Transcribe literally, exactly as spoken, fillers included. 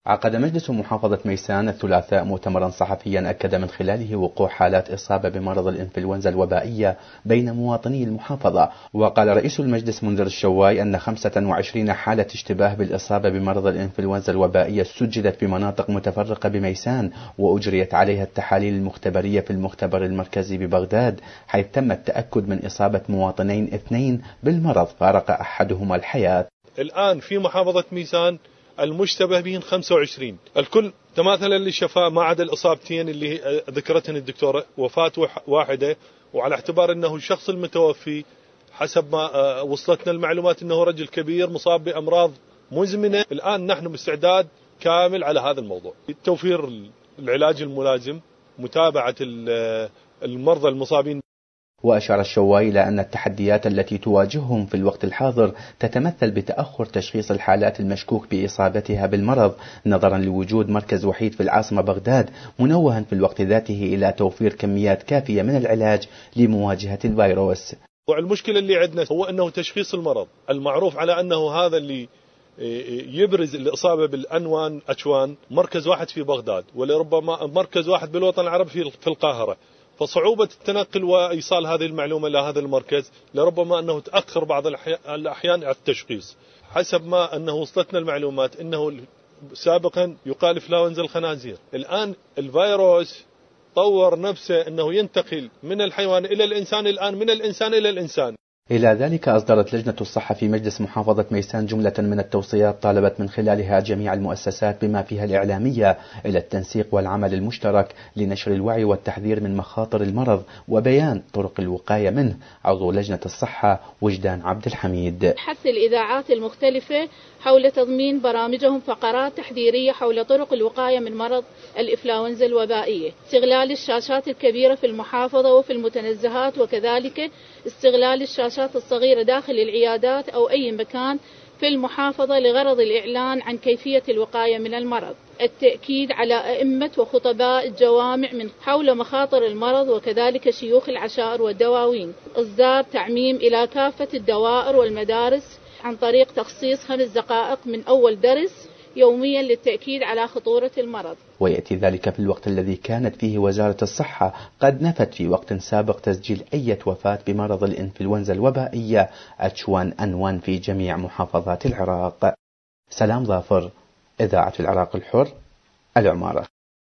عقد مجلس محافظة ميسان الثلاثاء مؤتمرا صحفيا أكد من خلاله وقوع حالات إصابة بمرض الإنفلونزا الوبائية بين مواطني المحافظة. وقال رئيس المجلس منذر الشواي أن خمسة وعشرين حالة اشتباه بالإصابة بمرض الإنفلونزا الوبائية سجلت بمناطق متفرقة بميسان، وأجريت عليها التحاليل المختبرية في المختبر المركزي ببغداد، حيث تم التأكد من إصابة مواطنين اثنين بالمرض فارق أحدهما الحياة. الآن في محافظة ميسان المشتبه بهم خمسة وعشرين، الكل تماثلا للشفاء ما عدا الإصابتين اللي ذكرتهن الدكتورة، وفاة واحدة، وعلى اعتبار أنه الشخص المتوفي حسب ما وصلتنا المعلومات أنه رجل كبير مصاب بأمراض مزمنة. الآن نحن باستعداد كامل على هذا الموضوع، توفير العلاج الملازم، متابعة المرضى المصابين. وأشار الشواي إلى أن التحديات التي تواجههم في الوقت الحاضر تتمثل بتأخر تشخيص الحالات المشكوك بإصابتها بالمرض نظرا لوجود مركز وحيد في العاصمة بغداد، منوها في الوقت ذاته إلى توفير كميات كافية من العلاج لمواجهة الفيروس. والمشكلة اللي عندنا هو أنه تشخيص المرض المعروف على أنه هذا اللي يبرز الإصابة بالأنوان أشوان مركز واحد في بغداد، ولربما مركز واحد بالوطن العربي في القاهرة، فصعوبة التنقل وإيصال هذه المعلومة إلى هذا المركز لربما أنه تأخر بعض الأحيان على التشخيص. حسب ما أنه وصلتنا المعلومات أنه سابقا يقال إنفلونزا الخنازير، الآن الفيروس طور نفسه أنه ينتقل من الحيوان إلى الإنسان، الآن من الإنسان إلى الإنسان. إلى ذلك أصدرت لجنة الصحة في مجلس محافظة ميسان جملة من التوصيات طالبت من خلالها جميع المؤسسات بما فيها الإعلامية إلى التنسيق والعمل المشترك لنشر الوعي والتحذير من مخاطر المرض وبيان طرق الوقاية منه. عضو لجنة الصحة وجدان عبد الحميد: حث الإذاعات المختلفة حول تضمين برامجهم فقرات تحذيرية حول طرق الوقاية من مرض الإنفلونزا الوبائية، استغلال الشاشات الكبيرة في المحافظة وفي المتنزهات، وكذلك استغلال الشاشات الصغيرة داخل العيادات أو أي مكان في المحافظة لغرض الإعلان عن كيفية الوقاية من المرض. التأكيد على أئمة وخطباء الجوامع من حول مخاطر المرض، وكذلك شيوخ العشائر والدواوين. إصدار تعميم إلى كافة الدوائر والمدارس عن طريق تخصيص خمس دقائق من أول درس يوميا للتأكيد على خطورة المرض. ويأتي ذلك في الوقت الذي كانت فيه وزارة الصحة قد نفت في وقت سابق تسجيل أي وفاة بمرض الإنفلونزا الوبائية إتش وان إن وان في جميع محافظات العراق. سلام ظافر، إذاعة العراق الحر، العمارة.